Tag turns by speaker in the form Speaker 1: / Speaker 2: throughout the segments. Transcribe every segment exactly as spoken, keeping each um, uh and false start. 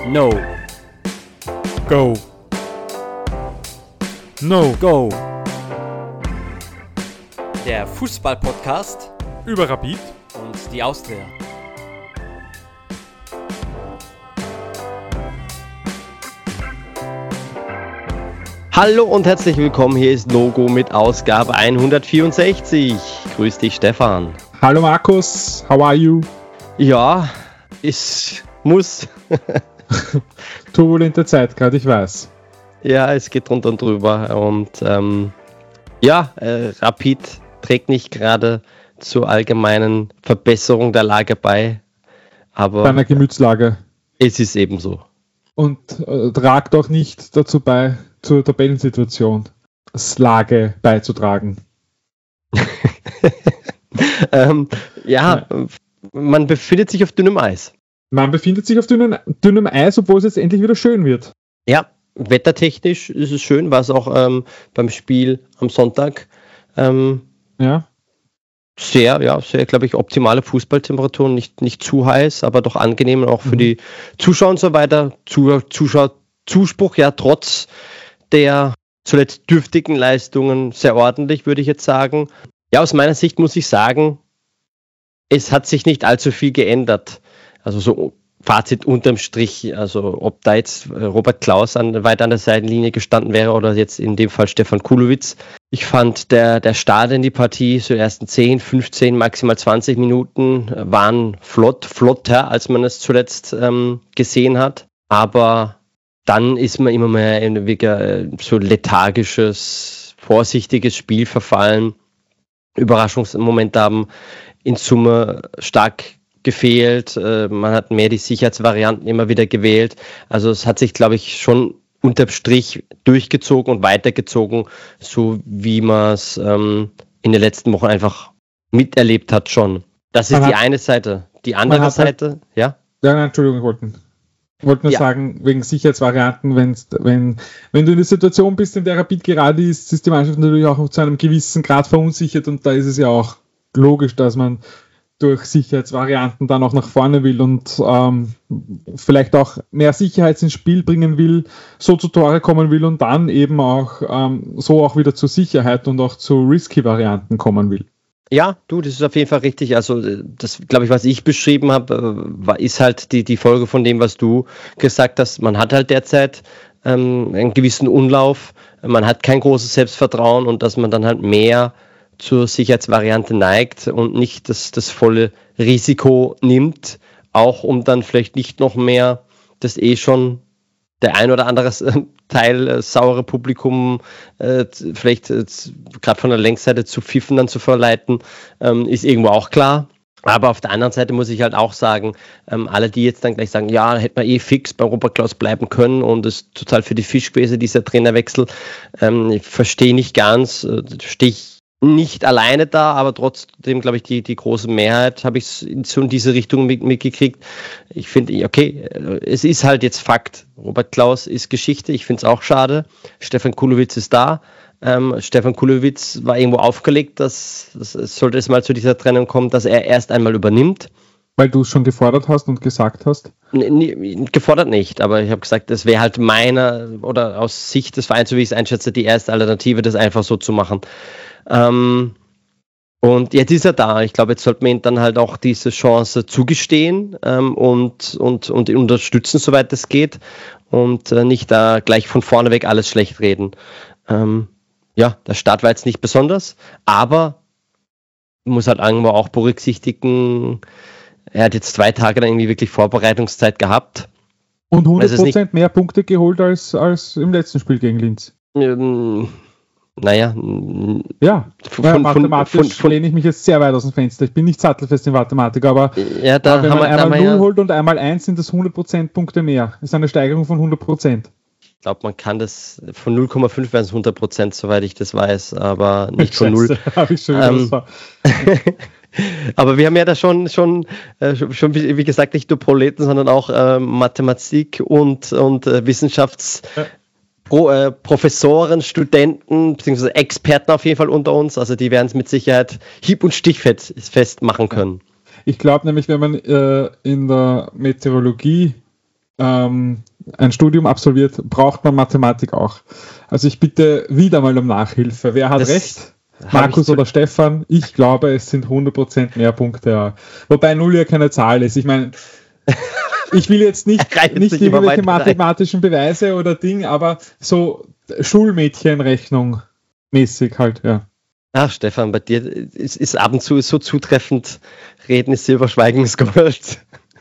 Speaker 1: No.
Speaker 2: Go. No.
Speaker 1: Go. Der Fußball-Podcast
Speaker 2: Über Rapid
Speaker 1: und die Austria.
Speaker 3: Hallo und herzlich willkommen, hier ist No-Go mit Ausgabe hundertvierundsechzig. Grüß dich, Stefan.
Speaker 2: Hallo Markus, how are you?
Speaker 3: Ja, ich muss.
Speaker 2: Turbulente Zeit gerade, ich weiß.
Speaker 3: Ja, es geht drunter und drüber und ähm, ja, äh, Rapid trägt nicht gerade zur allgemeinen Verbesserung der Lage bei, aber
Speaker 2: Deiner Gemütslage.
Speaker 3: Es ist eben so.
Speaker 2: Und äh, tragt auch nicht dazu bei, zur Tabellensituation Lage beizutragen.
Speaker 3: ähm, ja, ja, man befindet sich auf dünnem Eis.
Speaker 2: Man befindet sich auf dünnem, dünnem Eis, obwohl es jetzt endlich wieder schön wird.
Speaker 3: Ja, wettertechnisch ist es schön, war es auch ähm, beim Spiel am Sonntag. Ähm,
Speaker 2: ja.
Speaker 3: Sehr, ja, sehr, glaube ich, optimale Fußballtemperaturen, nicht, nicht zu heiß, aber doch angenehm, auch für mhm. die Zuschauer und so weiter. Zu, Zuschauer, Zuspruch, ja, trotz der zuletzt dürftigen Leistungen sehr ordentlich, würde ich jetzt sagen. Ja, aus meiner Sicht muss ich sagen, es hat sich nicht allzu viel geändert. Also so Fazit unterm Strich, also ob da jetzt Robert Klaus an, weiter an der Seitenlinie gestanden wäre oder jetzt in dem Fall Stefan Kulowitz. Ich fand, der, der Start in die Partie, so die ersten zehn, fünfzehn, maximal zwanzig Minuten waren flott, flotter, als man es zuletzt ähm, gesehen hat. Aber dann ist man immer mehr in ein so lethargisches, vorsichtiges Spiel verfallen. Überraschungsmomente haben in Summe stark gefehlt. Man hat mehr die Sicherheitsvarianten immer wieder gewählt. Also es hat sich, glaube ich, schon unterm Strich durchgezogen und weitergezogen, so wie man es ähm, in den letzten Wochen einfach miterlebt hat schon. Das ist man die hat, eine Seite. Die andere Seite, halt, ja?
Speaker 2: Ja, nein, Entschuldigung, ich wollte, wollte nur ja. sagen, wegen Sicherheitsvarianten, wenn's, wenn, wenn du in der Situation bist, in der Rapid gerade ist, ist die Mannschaft natürlich auch zu einem gewissen Grad verunsichert und da ist es ja auch logisch, dass man durch Sicherheitsvarianten dann auch nach vorne will und ähm, vielleicht auch mehr Sicherheit ins Spiel bringen will, so zu Tore kommen will und dann eben auch ähm, so auch wieder zur Sicherheit und auch zu Risky-Varianten kommen will.
Speaker 3: Ja, du, das ist auf jeden Fall richtig. Also das, glaube ich, was ich beschrieben habe, ist halt die, die Folge von dem, was du gesagt hast. Man hat halt derzeit ähm, einen gewissen Unlauf, man hat kein großes Selbstvertrauen und dass man dann halt mehr zur Sicherheitsvariante neigt und nicht das, das volle Risiko nimmt, auch um dann vielleicht nicht noch mehr das eh schon der ein oder andere Teil äh, saure Publikum äh, vielleicht äh, gerade von der Längsseite zu pfiffen dann zu verleiten, ähm, ist irgendwo auch klar. Aber auf der anderen Seite muss ich halt auch sagen, ähm, alle, die jetzt dann gleich sagen, ja, hätte man eh fix bei Robert Klaus bleiben können und es ist total für die Fisch gewesen, dieser Trainerwechsel, ähm, ich verstehe nicht ganz, äh, stehe ich nicht alleine da, aber trotzdem, glaube ich, die, die große Mehrheit habe ich so in diese Richtung mit, mitgekriegt. Ich finde, okay, es ist halt jetzt Fakt. Robert Klaus ist Geschichte, ich finde es auch schade. Stefan Kulowitz ist da. Ähm, Stefan Kulowitz war irgendwo aufgelegt, dass, dass sollte es mal zu dieser Trennung kommen, dass er erst einmal übernimmt.
Speaker 2: Weil du es schon gefordert hast und gesagt hast?
Speaker 3: N- gefordert nicht, aber ich habe gesagt, das wäre halt meiner oder aus Sicht des Vereins, so wie ich es einschätze, die erste Alternative, das einfach so zu machen. Ähm, und jetzt ist er da. Ich glaube, jetzt sollte man ihm dann halt auch diese Chance zugestehen ähm, und, und, und ihn unterstützen, soweit es geht und äh, nicht da gleich von vorne weg alles schlecht reden. Ähm, ja, der Start war jetzt nicht besonders, aber man muss halt irgendwo auch berücksichtigen, er hat jetzt zwei Tage dann irgendwie wirklich Vorbereitungszeit gehabt.
Speaker 2: Und hundert Prozent mehr Punkte geholt als, als im letzten Spiel gegen Linz.
Speaker 3: Ähm, Naja,
Speaker 2: ja, von, mathematisch von, von, von, lehne ich mich jetzt sehr weit aus dem Fenster. Ich bin nicht sattelfest in Mathematik, aber
Speaker 3: ja, da
Speaker 2: wenn
Speaker 3: haben
Speaker 2: man
Speaker 3: wir,
Speaker 2: einmal null
Speaker 3: ja,
Speaker 2: holt und einmal eins, sind das hundert Prozent Punkte mehr. Das ist eine Steigerung von hundert Prozent.
Speaker 3: Ich glaube, man kann das von null Komma fünf wären es hundert Prozent, soweit ich das weiß, aber nicht von null.
Speaker 2: Habe ich schon ähm,
Speaker 3: aber wir haben ja da schon, schon, äh, schon wie gesagt, nicht nur Proleten, sondern auch äh, Mathematik und, und äh, Wissenschafts- ja. Pro, äh, Professoren, Studenten, beziehungsweise Experten auf jeden Fall unter uns. Also die werden es mit Sicherheit hieb- und stichfest machen können.
Speaker 2: Ich glaube nämlich, wenn man äh, in der Meteorologie ähm, ein Studium absolviert, braucht man Mathematik auch. Also ich bitte wieder mal um Nachhilfe. Wer hat das recht? Markus oder Stefan? Ich glaube, es sind hundert Prozent mehr Punkte. Ja. Wobei null ja keine Zahl ist. Ich meine, ich will jetzt nicht, nicht irgendwelche mathematischen Beweise oder Ding, aber so Schulmädchenrechnung mäßig halt, ja.
Speaker 3: Ach, Stefan, bei dir ist, ist ab und zu so zutreffend, reden ist Silber, Schweigen ist Gold.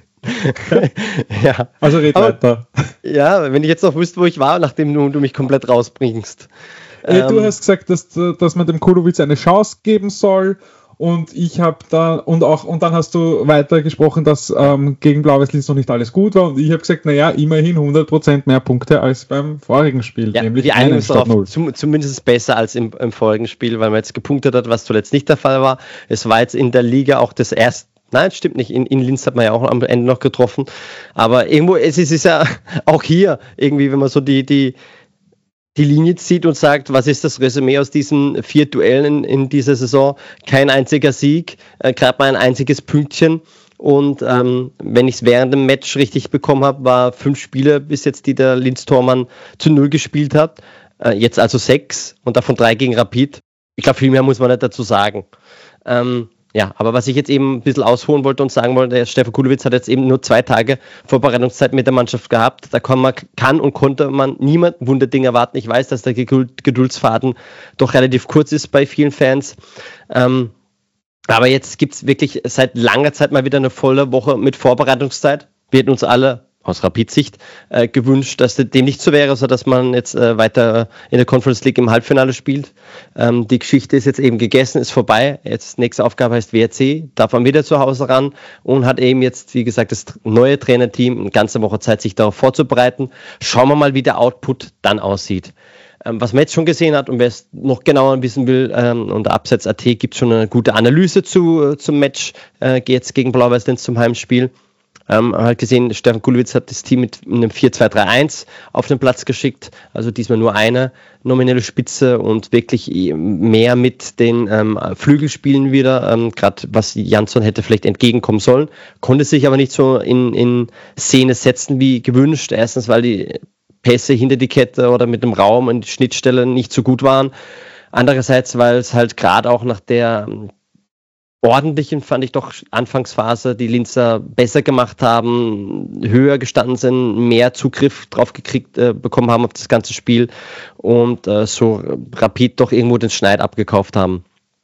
Speaker 3: Ja.
Speaker 2: Also red aber, weiter.
Speaker 3: Ja, wenn ich jetzt noch wüsste, wo ich war, nachdem du, du mich komplett rausbringst.
Speaker 2: Äh, ähm, du hast gesagt, dass, dass man dem Kulowitz eine Chance geben soll. Und ich habe da, und auch, und dann hast du weiter gesprochen, dass ähm, gegen Blau-Weiß-Linz noch nicht alles gut war. Und ich habe gesagt, naja, immerhin hundert Prozent mehr Punkte als beim vorigen Spiel,
Speaker 3: ja,
Speaker 2: nämlich
Speaker 3: wir einen statt null. Zum, zumindest besser als im, im vorigen Spiel, weil man jetzt gepunktet hat, was zuletzt nicht der Fall war. Es war jetzt in der Liga auch das erste. Nein, stimmt nicht. In, in Linz hat man ja auch am Ende noch getroffen. Aber irgendwo, es ist, es ist ja auch hier irgendwie, wenn man so die, die, die Linie zieht und sagt, was ist das Resümee aus diesen vier Duellen in, in dieser Saison? Kein einziger Sieg, äh, gerade mal ein einziges Pünktchen. Und ähm, wenn ich es während dem Match richtig bekommen habe, war fünf Spiele bis jetzt, die der Linz-Tormann zu null gespielt hat. Äh, jetzt also sechs und davon drei gegen Rapid. Ich glaube, viel mehr muss man nicht dazu sagen. Ähm, Ja, aber was ich jetzt eben ein bisschen ausholen wollte und sagen wollte, der Stefan Kulowitz hat jetzt eben nur zwei Tage Vorbereitungszeit mit der Mannschaft gehabt. Da kann, man, kann und konnte man niemand Wunderding erwarten. Ich weiß, dass der Geduldsfaden doch relativ kurz ist bei vielen Fans. Ähm, aber jetzt gibt es wirklich seit langer Zeit mal wieder eine volle Woche mit Vorbereitungszeit. Wir hätten uns alle aus Rapid-Sicht äh, gewünscht, dass dem nicht so wäre, sodass man jetzt äh, weiter in der Conference League im Halbfinale spielt. Ähm, die Geschichte ist jetzt eben gegessen, ist vorbei. Jetzt nächste Aufgabe heißt W R C, darf man wieder zu Hause ran und hat eben jetzt, wie gesagt, das neue Trainerteam eine ganze Woche Zeit, sich darauf vorzubereiten. Schauen wir mal, wie der Output dann aussieht. Ähm, was man jetzt schon gesehen hat und wer es noch genauer wissen will, ähm, unter Abseits Punkt at gibt es schon eine gute Analyse zu, äh, zum Match äh, jetzt gegen Blau-Weiß-Linz zum Heimspiel. Ähm, halt gesehen, Stefan Kulowitz hat das Team mit einem vier zwei drei eins auf den Platz geschickt, also diesmal nur eine nominelle Spitze und wirklich mehr mit den ähm, Flügelspielen wieder, ähm, gerade was Jansson hätte vielleicht entgegenkommen sollen, konnte sich aber nicht so in, in Szene setzen wie gewünscht, erstens weil die Pässe hinter die Kette oder mit dem Raum und die Schnittstelle nicht so gut waren, andererseits, weil es halt gerade auch nach der ordentlichen, fand ich doch, Anfangsphase, die Linzer besser gemacht haben, höher gestanden sind, mehr Zugriff drauf gekriegt äh, bekommen haben auf das ganze Spiel und äh, so Rapid doch irgendwo den Schneid abgekauft haben.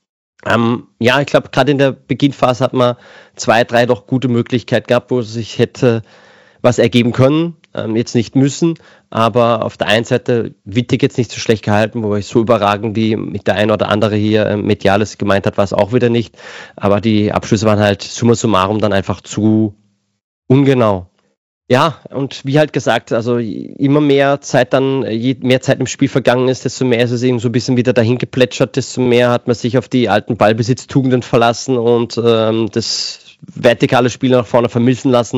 Speaker 3: Ähm, ja, ich glaube, gerade in der Beginnphase hat man zwei, drei doch gute Möglichkeiten gehabt, wo sich hätte was ergeben können, ähm, jetzt nicht müssen, aber auf der einen Seite Wittig jetzt nicht so schlecht gehalten, wo ich so überragend wie mit der ein oder andere hier äh, Mediales gemeint hat, war es auch wieder nicht, aber die Abschlüsse waren halt summa summarum dann einfach zu ungenau. Ja, und wie halt gesagt, also immer mehr Zeit dann, je mehr Zeit im Spiel vergangen ist, desto mehr ist es eben so ein bisschen wieder dahin geplätschert, desto mehr hat man sich auf die alten Ballbesitztugenden verlassen und ähm, das vertikale Spiel nach vorne vermissen lassen.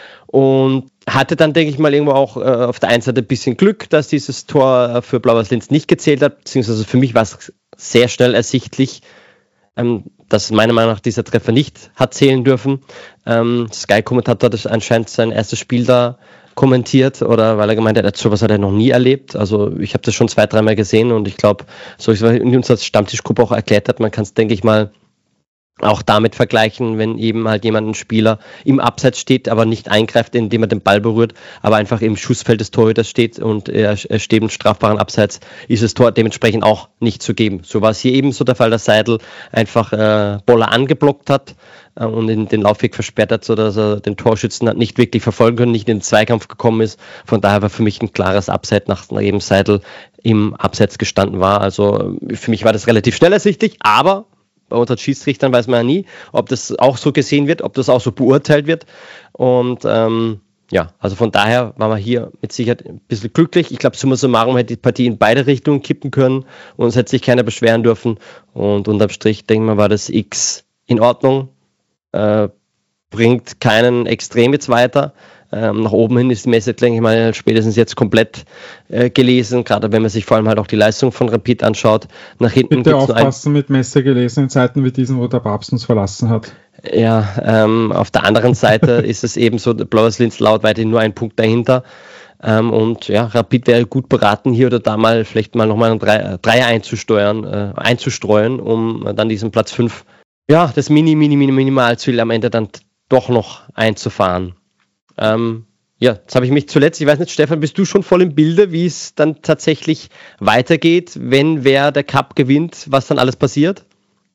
Speaker 3: Und hatte dann, denke ich mal, irgendwo auch äh, auf der einen Seite ein bisschen Glück, dass dieses Tor äh, für Blau-Weiß-Linz nicht gezählt hat, beziehungsweise für mich war es sehr schnell ersichtlich, ähm, dass meiner Meinung nach dieser Treffer nicht hat zählen dürfen. Ähm, Sky-Kommentator hat anscheinend sein erstes Spiel da kommentiert, oder weil er gemeint hat, sowas hat er noch nie erlebt. Also ich habe das schon zwei, dreimal gesehen und ich glaube, so wie es in unserer Stammtischgruppe auch erklärt hat, man kann es, denke ich mal, auch damit vergleichen, wenn eben halt jemand, ein Spieler im Abseits steht, aber nicht eingreift, indem er den Ball berührt, aber einfach im Schussfeld des Torhüters steht und er steht im strafbaren Abseits, ist das Tor dementsprechend auch nicht zu geben. So war es hier eben so der Fall, dass Seidel einfach äh, Boller angeblockt hat äh, und in den Laufweg versperrt hat, sodass er den Torschützen hat nicht wirklich verfolgen können, nicht in den Zweikampf gekommen ist. Von daher war für mich ein klares Abseits, nachdem eben Seidel im Abseits gestanden war. Also für mich war das relativ schnell ersichtlich, aber bei unseren Schiedsrichtern weiß man ja nie, ob das auch so gesehen wird, ob das auch so beurteilt wird. Und ähm, ja, also von daher waren wir hier mit Sicherheit ein bisschen glücklich. Ich glaube, summa summarum hätte die Partie in beide Richtungen kippen können und es hätte sich keiner beschweren dürfen. Und unterm Strich, denke ich mal, war das X in Ordnung. Äh, bringt keinen extrem jetzt weiter. Ähm, nach oben hin ist die Messe, denke ich mal, spätestens jetzt komplett äh, gelesen, gerade wenn man sich vor allem halt auch die Leistung von Rapid anschaut. Nach hinten
Speaker 2: bitte aufpassen mit Messe gelesen in Zeiten wie diesen, wo der Papst uns verlassen hat.
Speaker 3: Ja, ähm, auf der anderen Seite ist es eben so, Blaues Linz laut weiterhin nur ein Punkt dahinter. Ähm, und ja, Rapid wäre gut beraten, hier oder da mal vielleicht mal nochmal einen Dreier Drei einzusteuern, äh, einzustreuen, um dann diesen Platz fünf, ja, das Mini, Mini, Mini, Minimalziel am Ende dann doch noch einzufahren. Ähm, ja, jetzt habe ich mich zuletzt, ich weiß nicht, Stefan, bist du schon voll im Bilde, wie es dann tatsächlich weitergeht, wenn wer der Cup gewinnt, was dann alles passiert?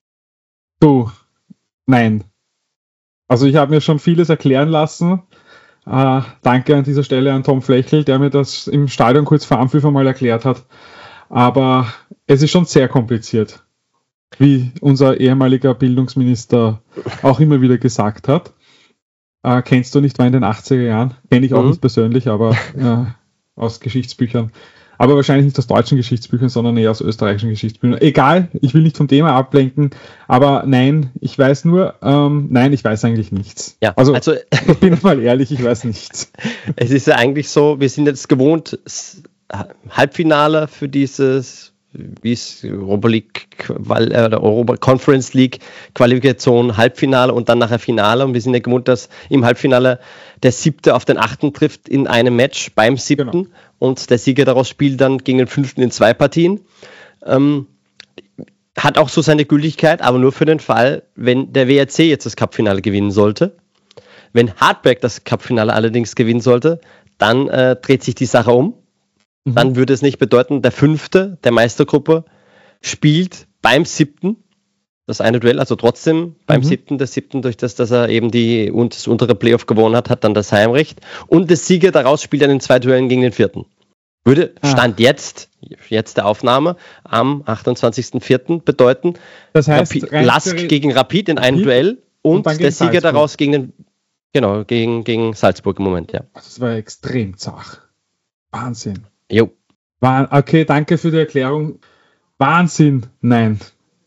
Speaker 2: Du, nein. Also ich habe mir schon vieles erklären lassen. Uh, danke an dieser Stelle an Tom Flechl, der mir das im Stadion kurz vor Anpfiff einmal erklärt hat. Aber es ist schon sehr kompliziert, wie unser ehemaliger Bildungsminister auch immer wieder gesagt hat. Uh, kennst du nicht, war in den achtziger Jahren. Kenne ich auch mhm. nicht persönlich, aber uh, aus Geschichtsbüchern. Aber wahrscheinlich nicht aus deutschen Geschichtsbüchern, sondern eher aus österreichischen Geschichtsbüchern. Egal, ich will nicht vom Thema ablenken, aber nein, ich weiß nur, ähm, nein, ich weiß eigentlich nichts.
Speaker 3: Ja,
Speaker 2: also, also ich bin mal ehrlich, ich weiß nichts.
Speaker 3: Es ist ja eigentlich so, wir sind jetzt gewohnt, Halbfinale für dieses, wie es Europa League oder Europa Conference League Qualifikation, Halbfinale und dann nachher Finale. Und wir sind ja gewohnt, dass im Halbfinale der Siebte auf den Achten trifft in einem Match beim Siebten. Genau. Und der Sieger daraus spielt dann gegen den Fünften in zwei Partien. Ähm, hat auch so seine Gültigkeit, aber nur für den Fall, wenn der W R C jetzt das Cup-Finale gewinnen sollte. Wenn Hartberg das Cup-Finale allerdings gewinnen sollte, dann äh, dreht sich die Sache um. Mhm. Dann würde es nicht bedeuten, der Fünfte der Meistergruppe spielt beim Siebten das eine Duell, also trotzdem beim mhm. Siebten, der Siebten, durch das, dass er eben die, und das untere Playoff gewonnen hat, hat dann das Heimrecht. Und der Sieger daraus spielt dann in zwei Duellen gegen den Vierten. Würde Stand ah. jetzt, jetzt der Aufnahme, am achtundzwanzigsten vierten bedeuten,
Speaker 2: das heißt,
Speaker 3: Rapid, Lask gegen Rapid in einem Rapid Duell und, und der Sieger Salzburg. Daraus gegen den, genau, gegen, gegen Salzburg im Moment, ja.
Speaker 2: Das war extrem zach. Wahnsinn.
Speaker 3: Jo.
Speaker 2: War, okay, danke für die Erklärung. Wahnsinn, nein.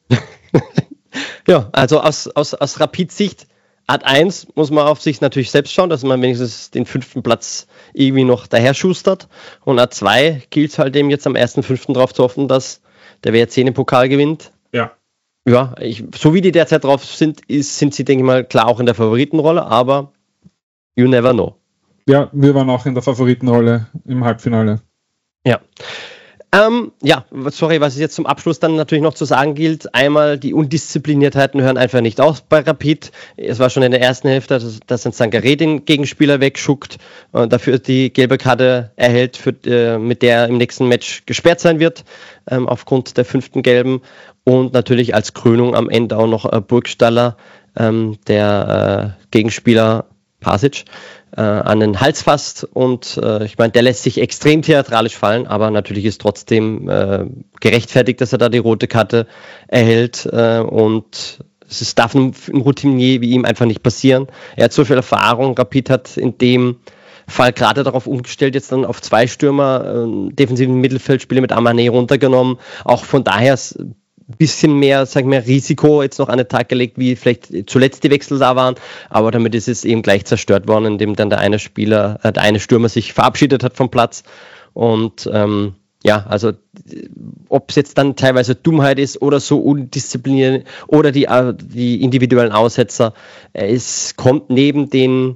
Speaker 3: Ja, also aus, aus, aus Rapid-Sicht, Art eins muss man auf sich natürlich selbst schauen, dass man wenigstens den fünften Platz irgendwie noch daher schustert. Und Art zwei gilt es halt eben jetzt am ersten fünften drauf zu hoffen, dass der W R C den Pokal gewinnt.
Speaker 2: Ja.
Speaker 3: Ja, ich, so wie die derzeit drauf sind, ist, sind sie, denke ich mal, klar auch in der Favoritenrolle, aber you never know.
Speaker 2: Ja, wir waren auch in der Favoritenrolle im Halbfinale.
Speaker 3: Ja. Ähm, ja, sorry, was es jetzt zum Abschluss dann natürlich noch zu sagen gilt. Einmal, die Undiszipliniertheiten hören einfach nicht auf bei Rapid. Es war schon in der ersten Hälfte, dass, dass ein Sangaré den Gegenspieler wegschuckt, äh, dafür die gelbe Karte erhält, für, äh, mit der er im nächsten Match gesperrt sein wird, ähm, aufgrund der fünften gelben. Und natürlich als Krönung am Ende auch noch äh, Burgstaller, ähm, der äh, Gegenspieler Pasic, äh, an den Hals fasst und äh, ich meine, der lässt sich extrem theatralisch fallen, aber natürlich ist trotzdem äh, gerechtfertigt, dass er da die rote Karte erhält äh, und es ist, darf einem Routinier wie ihm einfach nicht passieren. Er hat so viel Erfahrung, Rapid hat in dem Fall gerade darauf umgestellt, jetzt dann auf zwei Stürmer, äh, defensiven Mittelfeldspieler mit Amané runtergenommen, auch von daher bisschen mehr, sagen wir, Risiko jetzt noch an den Tag gelegt, wie vielleicht zuletzt die Wechsel da waren, aber damit ist es eben gleich zerstört worden, indem dann der eine Spieler, äh, der eine Stürmer sich verabschiedet hat vom Platz und ähm, ja, also ob es jetzt dann teilweise Dummheit ist oder so undiszipliniert oder die, äh, die individuellen Aussetzer, äh, es kommt neben den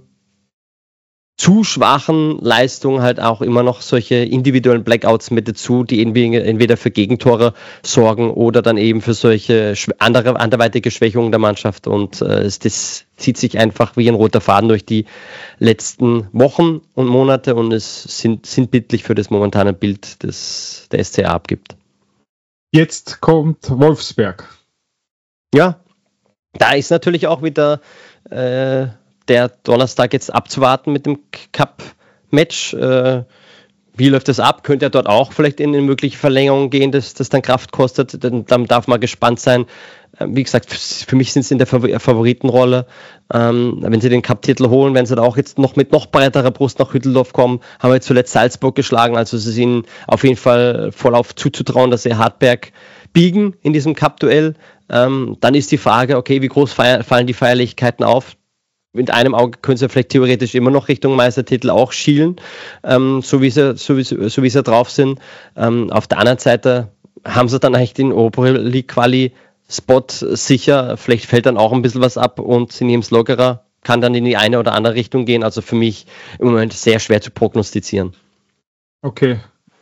Speaker 3: zu schwachen Leistungen halt auch immer noch solche individuellen Blackouts mit dazu, die entweder für Gegentore sorgen oder dann eben für solche andere, anderweitige Schwächungen der Mannschaft und äh, das zieht sich einfach wie ein roter Faden durch die letzten Wochen und Monate und es sind sinnbildlich für das momentane Bild, das der S C A abgibt.
Speaker 2: Jetzt kommt Wolfsberg.
Speaker 3: Ja, da ist natürlich auch wieder äh, der Donnerstag jetzt abzuwarten mit dem Cup-Match. Äh, wie läuft das ab? Könnte er dort auch vielleicht in eine mögliche Verlängerung gehen, dass das dann Kraft kostet? Dann, dann darf man gespannt sein. Äh, wie gesagt, für mich sind sie in der Favoritenrolle. Ähm, wenn sie den Cup-Titel holen, werden sie da auch jetzt noch mit noch breiterer Brust nach Hütteldorf kommen. Haben wir jetzt zuletzt Salzburg geschlagen. Also es ist ihnen auf jeden Fall vollauf zuzutrauen, dass sie Hartberg biegen in diesem Cup-Duell. Ähm, dann ist die Frage, okay, wie groß feier, fallen die Feierlichkeiten auf? Mit einem Auge können sie vielleicht theoretisch immer noch Richtung Meistertitel auch schielen, ähm, so wie sie, so wie sie, so wie sie drauf sind. Ähm, auf der anderen Seite haben sie dann eigentlich den Europa League Quali Spot sicher. Vielleicht fällt dann auch ein bisschen was ab und sie nehmen es lockerer. Kann dann in die eine oder andere Richtung gehen. Also für mich im Moment sehr schwer zu prognostizieren.
Speaker 2: Okay.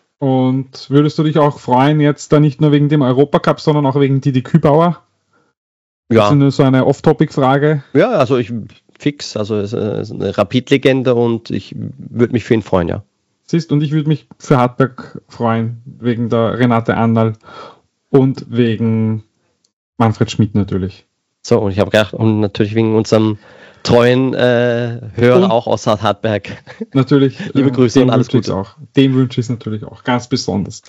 Speaker 2: Und würdest du dich auch freuen, jetzt da nicht nur wegen dem Europacup, sondern auch wegen Didi Kübauer?
Speaker 3: Ja.
Speaker 2: Das ist nur so eine Off-Topic-Frage.
Speaker 3: Ja, also ich fix, also es ist eine Rapid-Legende und ich würde mich für ihn freuen, ja.
Speaker 2: Siehst, und ich würde mich für Hartberg freuen, wegen der Renate Anderl und wegen Manfred Schmidt natürlich.
Speaker 3: So, und ich habe gedacht, und natürlich wegen unserem treuen äh, Hörer und auch aus Hartberg.
Speaker 2: Natürlich.
Speaker 3: Liebe äh, Grüße und alles Gute.
Speaker 2: Auch. Dem wünsche ich es natürlich auch, ganz besonders.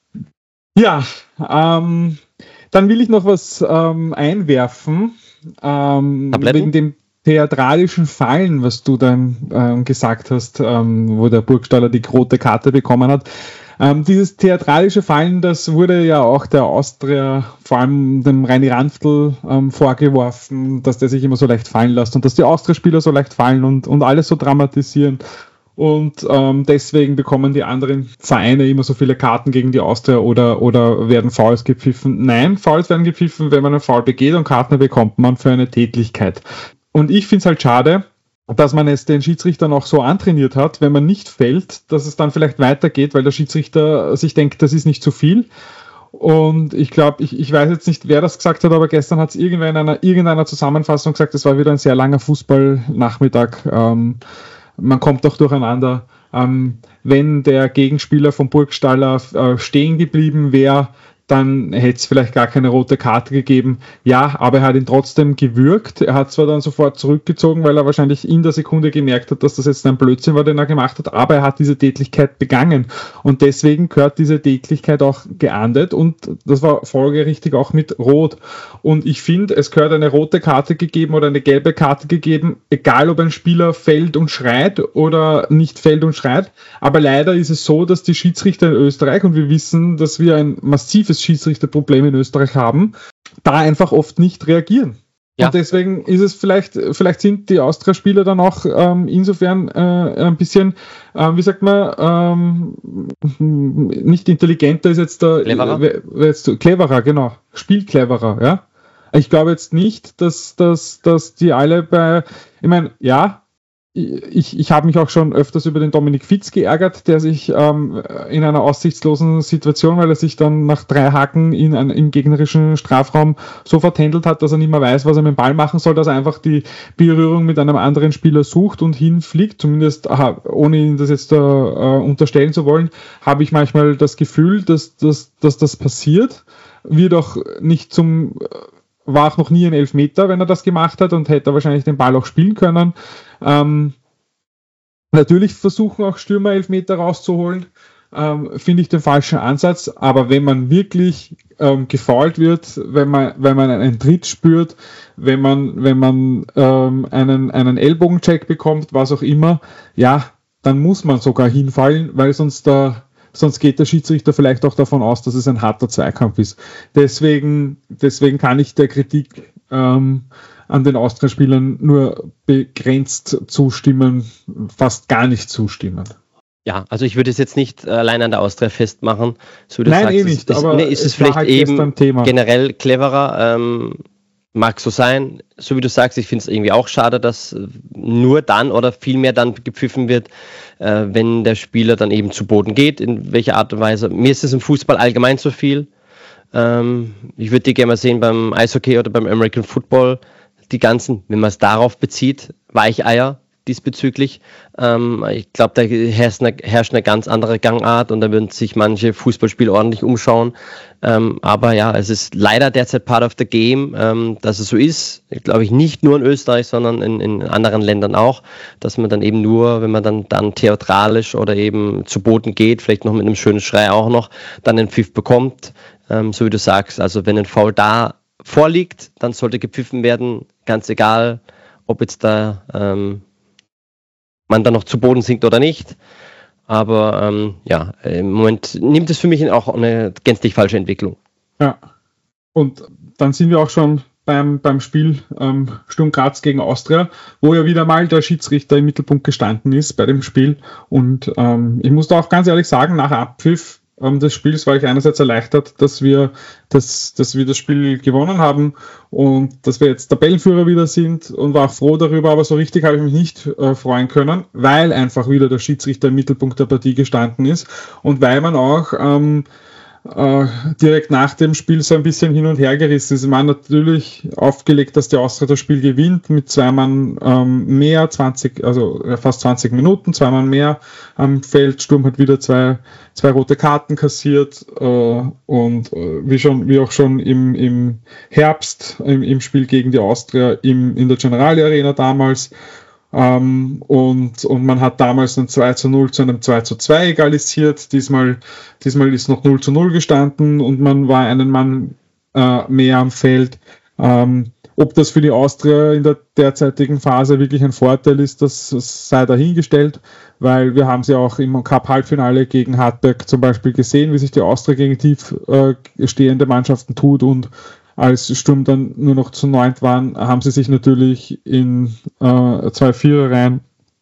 Speaker 2: Ja, ähm, dann will ich noch was ähm, einwerfen, ähm, wegen dem theatralischen Fallen, was du dann ähm, gesagt hast, ähm, wo der Burgstaller die rote Karte bekommen hat. Ähm, dieses theatralische Fallen, das wurde ja auch der Austria, vor allem dem Reini Ranftl, ähm, vorgeworfen, dass der sich immer so leicht fallen lässt und dass die Austria-Spieler so leicht fallen und, und alles so dramatisieren. Und ähm, deswegen bekommen die anderen Vereine immer so viele Karten gegen die Austria oder, oder werden Fouls gepfiffen. Nein, Fouls werden gepfiffen, wenn man einen Foul begeht, und Karten bekommt man für eine Tätlichkeit. Und ich finde es halt schade, dass man es den Schiedsrichter noch so antrainiert hat, wenn man nicht fällt, dass es dann vielleicht weitergeht, weil der Schiedsrichter sich denkt, das ist nicht zu viel. Und ich glaube, ich, ich weiß jetzt nicht, wer das gesagt hat, aber gestern hat es irgendwer in einer, irgendeiner Zusammenfassung gesagt, es war wieder ein sehr langer Fußballnachmittag. Ähm, man kommt doch durcheinander. Ähm, wenn der Gegenspieler vom Burgstaller äh, stehen geblieben wäre, dann hätte es vielleicht gar keine rote Karte gegeben. Ja, aber er hat ihn trotzdem gewürgt. Er hat zwar dann sofort zurückgezogen, weil er wahrscheinlich in der Sekunde gemerkt hat, dass das jetzt ein Blödsinn war, den er gemacht hat, aber er hat diese Tätlichkeit begangen. Und deswegen gehört diese Tätlichkeit auch geahndet, und das war folgerichtig auch mit Rot. Und ich finde, es gehört eine rote Karte gegeben oder eine gelbe Karte gegeben, egal ob ein Spieler fällt und schreit oder nicht fällt und schreit. Aber leider ist es so, dass die Schiedsrichter in Österreich, und wir wissen, dass wir ein massives Schiedsrichterproblem in Österreich haben, da einfach oft nicht reagieren. Ja. Und deswegen ist es vielleicht, vielleicht sind die Austria-Spieler dann auch ähm, insofern äh, ein bisschen, äh, wie sagt man, ähm, nicht intelligenter ist jetzt der
Speaker 3: cleverer,
Speaker 2: äh, jetzt, cleverer genau, spielcleverer, ja. Ich glaube jetzt nicht, dass, dass, dass die alle bei, ich meine, ja, Ich, ich habe mich auch schon öfters über den Dominik Fitz geärgert, der sich ähm, in einer aussichtslosen Situation, weil er sich dann nach drei Haken in ein, im gegnerischen Strafraum so vertändelt hat, dass er nicht mehr weiß, was er mit dem Ball machen soll, dass er einfach die Berührung mit einem anderen Spieler sucht und hinfliegt. Zumindest, aha, ohne ihn das jetzt äh, unterstellen zu wollen, habe ich manchmal das Gefühl, dass, dass, dass das passiert. Wird auch nicht zum... war auch noch nie ein Elfmeter, wenn er das gemacht hat, und hätte wahrscheinlich den Ball auch spielen können. Ähm, natürlich versuchen auch Stürmer Elfmeter rauszuholen, ähm, finde ich den falschen Ansatz, aber wenn man wirklich ähm, gefoult wird, wenn man, wenn man einen Tritt spürt, wenn man, wenn man ähm, einen, einen Ellbogencheck bekommt, was auch immer, ja, dann muss man sogar hinfallen, weil sonst der Sonst geht der Schiedsrichter vielleicht auch davon aus, dass es ein harter Zweikampf ist. Deswegen, deswegen kann ich der Kritik ähm, an den Austria-Spielern nur begrenzt zustimmen, fast gar nicht zustimmen.
Speaker 3: Ja, also ich würde es jetzt nicht allein an der Austria festmachen. So wie du
Speaker 2: Nein,
Speaker 3: sagst,
Speaker 2: eh nicht.
Speaker 3: Ist,
Speaker 2: aber
Speaker 3: nee, ist es, es vielleicht halt eben generell cleverer. Ähm, mag so sein. So wie du sagst, ich finde es irgendwie auch schade, dass nur dann oder viel mehr dann gepfiffen wird, äh, wenn der Spieler dann eben zu Boden geht, in welcher Art und Weise. Mir ist es im Fußball allgemein zu viel. Ähm, ich würde die gerne mal sehen beim Eishockey oder beim American Football, die ganzen, wenn man es darauf bezieht, Weicheier diesbezüglich. Ähm, ich glaube, da herrscht eine, herrscht eine ganz andere Gangart, und da würden sich manche Fußballspieler ordentlich umschauen. Ähm, aber ja, es ist leider derzeit part of the game, ähm, dass es so ist. Glaube ich nicht nur in Österreich, sondern in, in anderen Ländern auch, dass man dann eben nur, wenn man dann, dann theatralisch oder eben zu Boden geht, vielleicht noch mit einem schönen Schrei auch noch, dann den Pfiff bekommt. Ähm, so wie du sagst, also wenn ein Foul da vorliegt, dann sollte gepfiffen werden, ganz egal, ob jetzt da ähm, man dann noch zu Boden sinkt oder nicht. Aber ähm, ja, im Moment nimmt es für mich auch eine gänzlich falsche Entwicklung.
Speaker 2: Ja, und dann sind wir auch schon beim, beim Spiel ähm, Sturm Graz gegen Austria, wo ja wieder mal der Schiedsrichter im Mittelpunkt gestanden ist bei dem Spiel. Und ähm, ich muss da auch ganz ehrlich sagen, nach Abpfiff ähm, des Spiels war ich einerseits erleichtert, dass wir, dass, dass wir das Spiel gewonnen haben und dass wir jetzt Tabellenführer wieder sind und war auch froh darüber, aber so richtig habe ich mich nicht äh, freuen können, weil einfach wieder der Schiedsrichter im Mittelpunkt der Partie gestanden ist und weil man auch ähm, äh, direkt nach dem Spiel so ein bisschen hin und her gerissen ist. Man natürlich aufgelegt, dass die Austria das Spiel gewinnt mit zwei Mann ähm, mehr, zwanzig, also fast zwanzig Minuten, zwei Mann mehr am Feld. Sturm hat wieder zwei, zwei rote Karten kassiert äh, und äh, wie schon, wie auch schon im, im Herbst im, im Spiel gegen die Austria im, in der Generali Arena damals. Um, und, und man hat damals ein zwei zu null zu einem zwei zu zwei egalisiert. Diesmal, diesmal ist noch null zu null gestanden und man war einen Mann äh, mehr am Feld. Um, ob das für die Austria in der derzeitigen Phase wirklich ein Vorteil ist, das, das sei dahingestellt, weil wir haben sie auch im Cup-Halbfinale gegen Hartberg zum Beispiel gesehen, wie sich die Austria gegen tief äh, stehende Mannschaften tut, und als Sturm dann nur noch zu neunt waren, haben sie sich natürlich in äh, zwei Viererreihen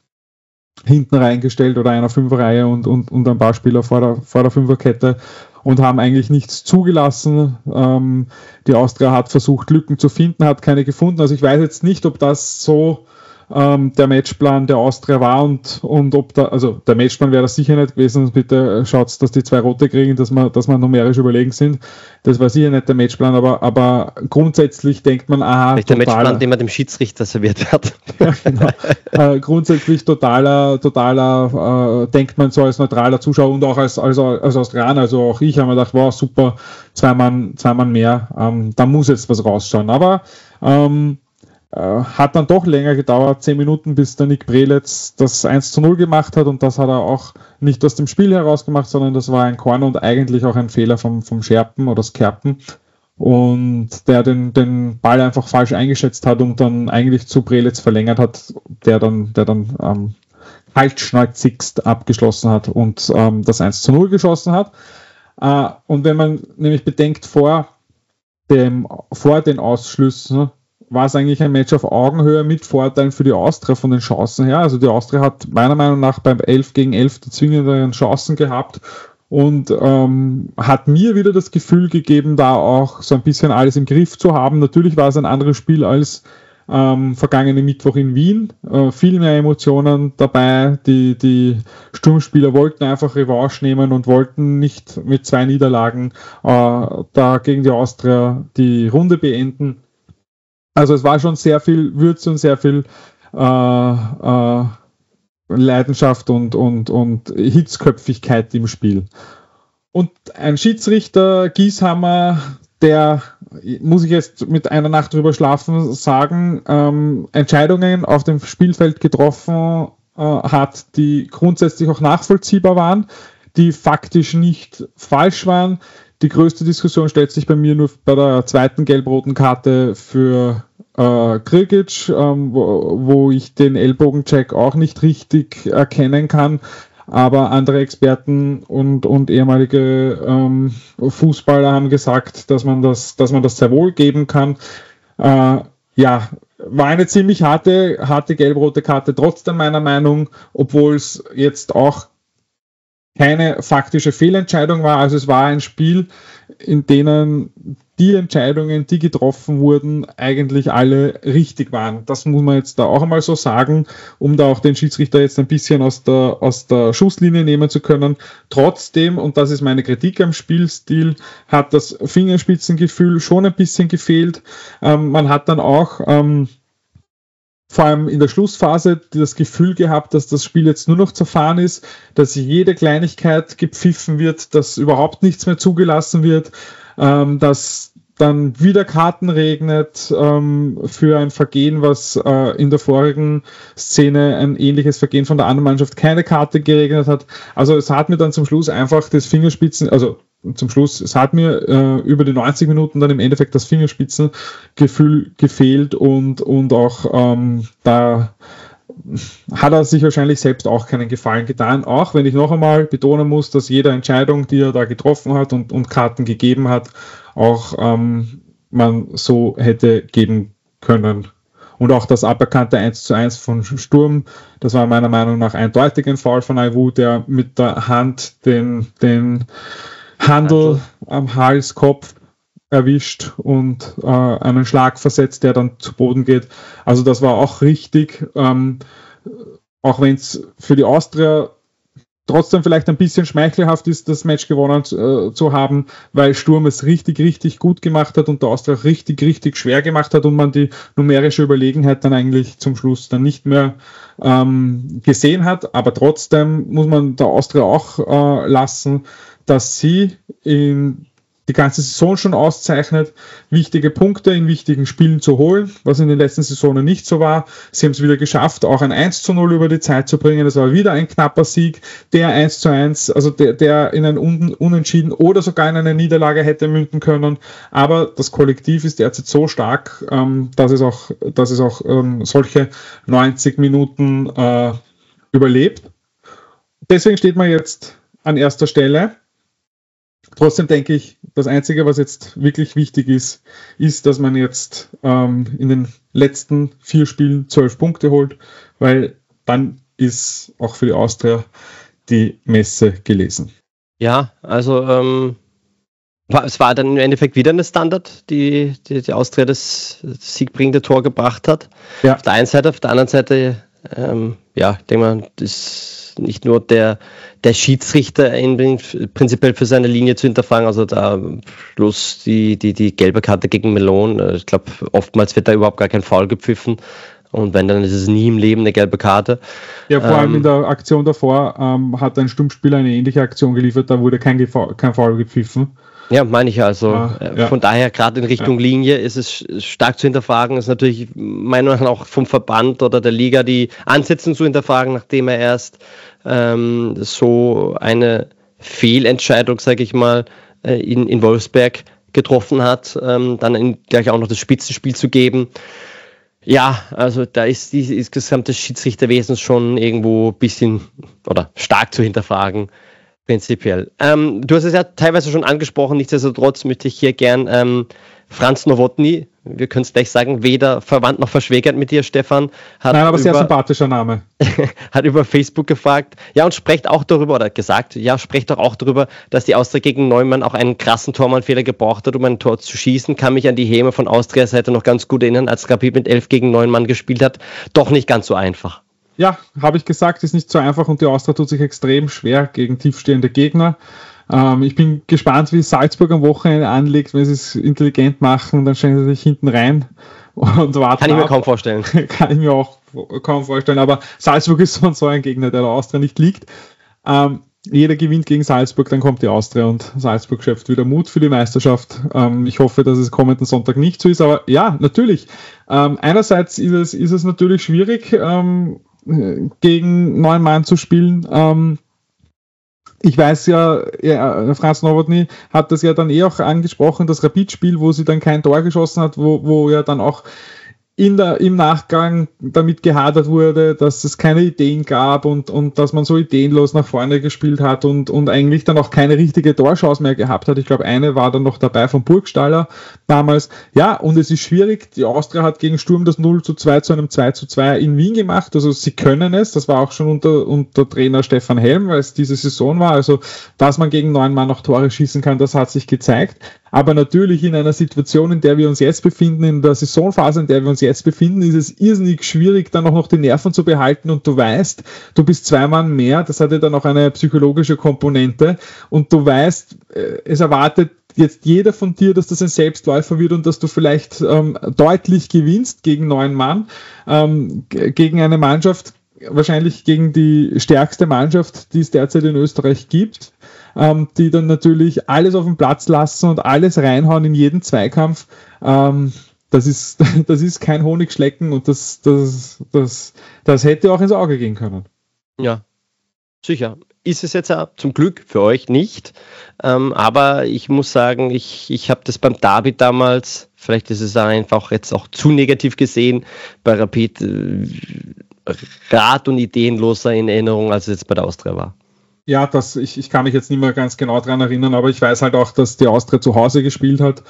Speaker 2: hinten reingestellt oder einer Fünferreihe und, und, und ein paar Spieler vor der, vor der Fünferkette und haben eigentlich nichts zugelassen. Ähm, die Austria hat versucht, Lücken zu finden, hat keine gefunden. Also ich weiß jetzt nicht, ob das so ähm, der Matchplan der Austria war und, und ob da, also der Matchplan wäre das sicher nicht gewesen. Bitte schaut, dass die zwei Rote kriegen, dass wir, dass wir numerisch überlegen sind. Das war sicher nicht der Matchplan, aber, aber grundsätzlich denkt man, aha,
Speaker 3: nicht der Matchplan, den man dem Schiedsrichter serviert hat.
Speaker 2: Ja, genau. äh, grundsätzlich totaler, totaler, äh, denkt man so als neutraler Zuschauer und auch als, als, als Australier, also auch ich habe mir gedacht, wow, super, zwei Mann, zwei Mann mehr, ähm, da muss jetzt was rausschauen. Aber ähm, hat dann doch länger gedauert, zehn Minuten, bis der Nick Breletz das eins zu null gemacht hat, und das hat er auch nicht aus dem Spiel heraus gemacht, sondern das war ein Corner und eigentlich auch ein Fehler vom, vom Scherpen oder Skerpen, und der den, den Ball einfach falsch eingeschätzt hat und dann eigentlich zu Breletz verlängert hat, der dann, der dann ähm, kaltschnäuzigst abgeschlossen hat und ähm, das eins zu null geschossen hat. Äh, und wenn man nämlich bedenkt, vor dem, vor den Ausschlüssen war es eigentlich ein Match auf Augenhöhe mit Vorteilen für die Austria von den Chancen her. Also die Austria hat meiner Meinung nach beim elf gegen elf die zwingenderen Chancen gehabt und ähm, hat mir wieder das Gefühl gegeben, da auch so ein bisschen alles im Griff zu haben. Natürlich war es ein anderes Spiel als ähm, vergangenen Mittwoch in Wien. Äh, viel mehr Emotionen dabei. Die, die Sturmspieler wollten einfach Revanche nehmen und wollten nicht mit zwei Niederlagen äh, da gegen die Austria die Runde beenden. Also es war schon sehr viel Würze und sehr viel äh, äh, Leidenschaft und, und, und Hitzköpfigkeit im Spiel. Und ein Schiedsrichter, Gieshammer, der, muss ich jetzt mit einer Nacht drüber schlafen, sagen, ähm, Entscheidungen auf dem Spielfeld getroffen äh, hat, die grundsätzlich auch nachvollziehbar waren, die faktisch nicht falsch waren. Die größte Diskussion stellt sich bei mir nur bei der zweiten gelb-roten Karte für äh, Krigic, ähm, wo, wo ich den Ellbogencheck auch nicht richtig erkennen kann. Aber andere Experten und, und ehemalige ähm, Fußballer haben gesagt, dass man das, dass man das sehr wohl geben kann. Äh, ja, war eine ziemlich harte, harte gelb-rote Karte trotzdem meiner Meinung, obwohl es jetzt auch keine faktische Fehlentscheidung war. Also es war ein Spiel, in denen die Entscheidungen, die getroffen wurden, eigentlich alle richtig waren. Das muss man jetzt da auch einmal so sagen, um da auch den Schiedsrichter jetzt ein bisschen aus der, aus der Schusslinie nehmen zu können. Trotzdem, und das ist meine Kritik am Spielstil, hat das Fingerspitzengefühl schon ein bisschen gefehlt. Ähm, man hat dann auch ähm, vor allem in der Schlussphase das Gefühl gehabt, dass das Spiel jetzt nur noch zerfahren ist, dass jede Kleinigkeit gepfiffen wird, dass überhaupt nichts mehr zugelassen wird, ähm, dass dann wieder Karten regnet ähm, für ein Vergehen, was äh, in der vorigen Szene ein ähnliches Vergehen von der anderen Mannschaft keine Karte geregnet hat. Also es hat mir dann zum Schluss einfach das Fingerspitzen, also zum Schluss, es hat mir äh, über die neunzig Minuten dann im Endeffekt das Fingerspitzengefühl gefehlt und, und auch ähm, da hat er sich wahrscheinlich selbst auch keinen Gefallen getan, auch wenn ich noch einmal betonen muss, dass jede Entscheidung, die er da getroffen hat und, und Karten gegeben hat, auch ähm, man so hätte geben können. Und auch das aberkannte eins zu eins von Sturm, das war meiner Meinung nach eindeutig ein Foul von Aiwu, der mit der Hand den, den Handel am Hals, Kopf erwischt und äh, einen Schlag versetzt, der dann zu Boden geht. Also das war auch richtig, ähm, auch wenn es für die Austria trotzdem vielleicht ein bisschen schmeichelhaft ist, das Match gewonnen äh, zu haben, weil Sturm es richtig, richtig gut gemacht hat und der Austria richtig, richtig schwer gemacht hat und man die numerische Überlegenheit dann eigentlich zum Schluss dann nicht mehr ähm, gesehen hat. Aber trotzdem muss man der Austria auch äh, lassen, dass sie in die ganze Saison schon auszeichnet, wichtige Punkte in wichtigen Spielen zu holen, was in den letzten Saisonen nicht so war. Sie haben es wieder geschafft, auch ein eins zu null über die Zeit zu bringen. Das war wieder ein knapper Sieg, der eins zu eins, also der, der in ein Un- Unentschieden oder sogar in eine Niederlage hätte münden können. Aber das Kollektiv ist derzeit so stark, ähm, dass es auch, dass es auch ähm, solche neunzig Minuten äh, überlebt. Deswegen steht man jetzt an erster Stelle. Trotzdem denke ich, das Einzige, was jetzt wirklich wichtig ist, ist, dass man jetzt ähm, in den letzten vier Spielen zwölf Punkte holt, weil dann ist auch für die Austria die Messe gelesen.
Speaker 3: Ja, also ähm, war, es war dann im Endeffekt wieder eine Standard, die die, die Austria das, das siegbringende Tor gebracht hat. Ja. Auf der einen Seite, auf der anderen Seite, ähm, ja, ich denke mal, das nicht nur der, der Schiedsrichter ihn prinzipiell für seine Linie zu hinterfragen, also da bloß die, die, die gelbe Karte gegen Melon, ich glaube, oftmals wird da überhaupt gar kein Foul gepfiffen und wenn, dann ist es nie im Leben eine gelbe Karte.
Speaker 2: Ja, vor ähm, allem in der Aktion davor ähm, hat ein Sturmspieler eine ähnliche Aktion geliefert, da wurde kein, kein Foul gepfiffen.
Speaker 3: Ja, meine ich also. Ah, ja. Von daher, gerade in Richtung ja. Linie ist es stark zu hinterfragen. Ist natürlich meiner Meinung nach auch vom Verband oder der Liga die Ansätze zu hinterfragen, nachdem er erst ähm, so eine Fehlentscheidung, sage ich mal, in, in Wolfsberg getroffen hat, ähm, dann in, gleich auch noch das Spitzenspiel zu geben. Ja, also da ist die, insgesamt das Schiedsrichterwesen schon irgendwo ein bisschen oder stark zu hinterfragen. Prinzipiell. Ähm, du hast es ja teilweise schon angesprochen, nichtsdestotrotz möchte ich hier gern ähm, Franz Nowotny, wir können es gleich sagen, weder verwandt noch verschwägert mit dir, Stefan. Hat
Speaker 2: Nein, aber
Speaker 3: über,
Speaker 2: sehr sympathischer Name.
Speaker 3: Hat über Facebook gefragt, ja, und sprecht auch darüber, oder gesagt, ja, sprecht doch auch darüber, dass die Austria gegen Neumann auch einen krassen Tormannfehler gebraucht hat, um ein Tor zu schießen. Kann mich an die Häme von Austria-Seite noch ganz gut erinnern, als Rapid mit elf gegen neun Mann gespielt hat. Doch nicht ganz so einfach.
Speaker 2: Ja, habe ich gesagt, ist nicht so einfach und die Austria tut sich extrem schwer gegen tiefstehende Gegner. Ähm, ich bin gespannt, wie Salzburg am Wochenende anlegt, wenn sie es intelligent machen, dann stellen sie sich hinten rein und warten.
Speaker 3: Kann ich mir
Speaker 2: ab.
Speaker 3: kaum vorstellen.
Speaker 2: Kann ich mir auch kaum vorstellen, aber Salzburg ist so und so ein Gegner, der der Austria nicht liegt. Ähm, jeder gewinnt gegen Salzburg, dann kommt die Austria und Salzburg schöpft wieder Mut für die Meisterschaft. Ähm, ich hoffe, dass es kommenden Sonntag nicht so ist, aber ja, natürlich. Ähm, einerseits ist es, ist es natürlich schwierig, ähm, gegen neun Mann zu spielen. Ähm, ich weiß ja, ja, Franz Nowotny hat das ja dann eh auch angesprochen, das Rapid-Spiel, wo sie dann kein Tor geschossen hat, wo, wo ja dann auch in der, im Nachgang damit gehadert wurde, dass es keine Ideen gab und, und dass man so ideenlos nach vorne gespielt hat und, und eigentlich dann auch keine richtige Torchance mehr gehabt hat. Ich glaube, eine war dann noch dabei von Burgstaller damals. Ja, und es ist schwierig. Die Austria hat gegen Sturm das null zu zwei zu einem zwei zu zwei in Wien gemacht. Also sie können es. Das war auch schon unter, unter Trainer Stefan Helm, weil es diese Saison war. Also, dass man gegen neun Mann noch Tore schießen kann, das hat sich gezeigt. Aber natürlich in einer Situation, in der wir uns jetzt befinden, in der Saisonphase, in der wir uns jetzt befinden, ist es irrsinnig schwierig, dann auch noch die Nerven zu behalten und du weißt, du bist zwei Mann mehr, das hat ja dann auch eine psychologische Komponente und du weißt, es erwartet jetzt jeder von dir, dass das ein Selbstläufer wird und dass du vielleicht ähm, deutlich gewinnst gegen neun Mann, ähm, g- gegen eine Mannschaft, wahrscheinlich gegen die stärkste Mannschaft, die es derzeit in Österreich gibt, ähm, die dann natürlich alles auf den Platz lassen und alles reinhauen in jeden Zweikampf. Ähm, das ist, das ist kein Honigschlecken und das, das, das, das hätte auch ins Auge gehen können.
Speaker 3: Ja, sicher. Ist es jetzt ja zum Glück für euch nicht. Ähm, aber ich muss sagen, ich, ich habe das beim Derby damals, vielleicht ist es einfach jetzt auch zu negativ gesehen, bei Rapid äh, rat- und ideenloser in Erinnerung, als es jetzt bei der Austria war.
Speaker 2: Ja, das, ich, ich kann mich jetzt nicht mehr ganz genau dran erinnern, aber ich weiß halt auch, dass die Austria zu Hause gespielt hat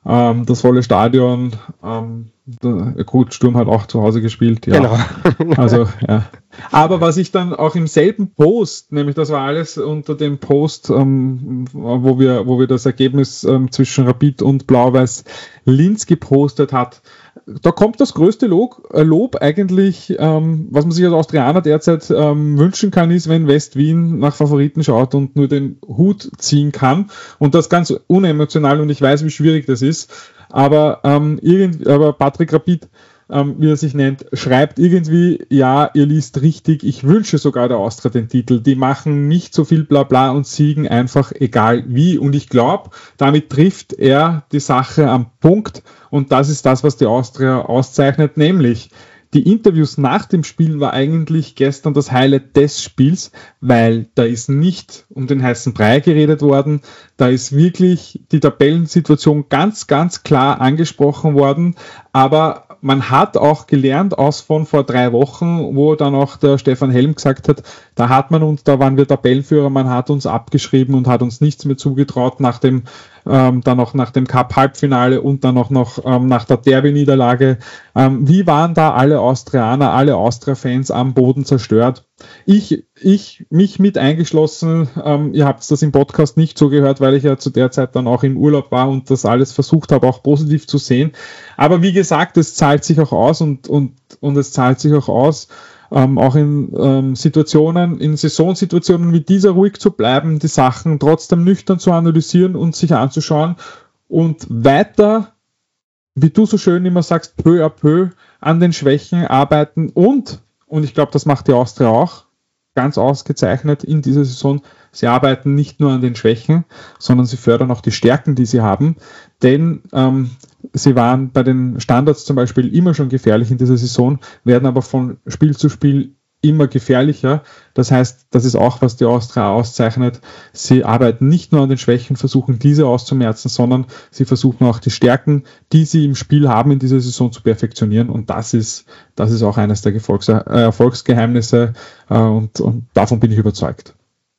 Speaker 2: ähm, das volle Stadion, ähm, der, gut, Sturm hat auch zu Hause gespielt, ja.
Speaker 3: Genau.
Speaker 2: Also, ja. Aber was ich dann auch im selben Post, nämlich das war alles unter dem Post, ähm, wo wir, wo wir das Ergebnis ähm, zwischen Rapid und Blau-Weiß Linz gepostet hat, da kommt das größte Lob, äh, Lob eigentlich, ähm, was man sich als Austrianer derzeit ähm, wünschen kann, ist, wenn West-Wien nach Favoriten schaut und nur den Hut ziehen kann. Und das ganz unemotional, und ich weiß, wie schwierig das ist. Aber, ähm, irgend, aber Patrick Rapid, ähm, wie er sich nennt, schreibt irgendwie, ja, ihr liest richtig, ich wünsche sogar der Austria den Titel. Die machen nicht so viel Blabla und siegen einfach egal wie. Und ich glaube, damit trifft er die Sache am Punkt. Und das ist das, was die Austria auszeichnet, nämlich die Interviews nach dem Spiel war eigentlich gestern das Highlight des Spiels, weil da ist nicht um den heißen Brei geredet worden, da ist wirklich die Tabellensituation ganz, ganz klar angesprochen worden, aber man hat auch gelernt aus von vor drei Wochen, wo dann auch der Stefan Helm gesagt hat, da hat man uns, da waren wir Tabellenführer, man hat uns abgeschrieben und hat uns nichts mehr zugetraut nach dem, ähm, dann auch nach dem Cup-Halbfinale und dann auch noch ähm, nach der Derby-Niederlage. Ähm, wie waren da alle Austrianer, alle Austria-Fans am Boden zerstört? Ich, ich, mich mit eingeschlossen, ähm, ihr habt das im Podcast nicht so gehört, weil ich ja zu der Zeit dann auch im Urlaub war und das alles versucht habe, auch positiv zu sehen. Aber wie gesagt, es zahlt sich auch aus und, und, und es zahlt sich auch aus, ähm, auch in ähm, Situationen, in Saisonsituationen wie dieser ruhig zu bleiben, die Sachen trotzdem nüchtern zu analysieren und sich anzuschauen und weiter, wie du so schön immer sagst, peu à peu an den Schwächen arbeiten und Und ich glaube, das macht die Austria auch ganz ausgezeichnet in dieser Saison. Sie arbeiten nicht nur an den Schwächen, sondern sie fördern auch die Stärken, die sie haben. Denn ähm, sie waren bei den Standards zum Beispiel immer schon gefährlich in dieser Saison, werden aber von Spiel zu Spiel immer gefährlicher. Das heißt, das ist auch, was die Austria auszeichnet. Sie arbeiten nicht nur an den Schwächen, versuchen diese auszumerzen, sondern sie versuchen auch die Stärken, die sie im Spiel haben, in dieser Saison zu perfektionieren. Und das ist, das ist auch eines der Erfolgs- äh, Erfolgsgeheimnisse äh, und, und davon bin ich überzeugt.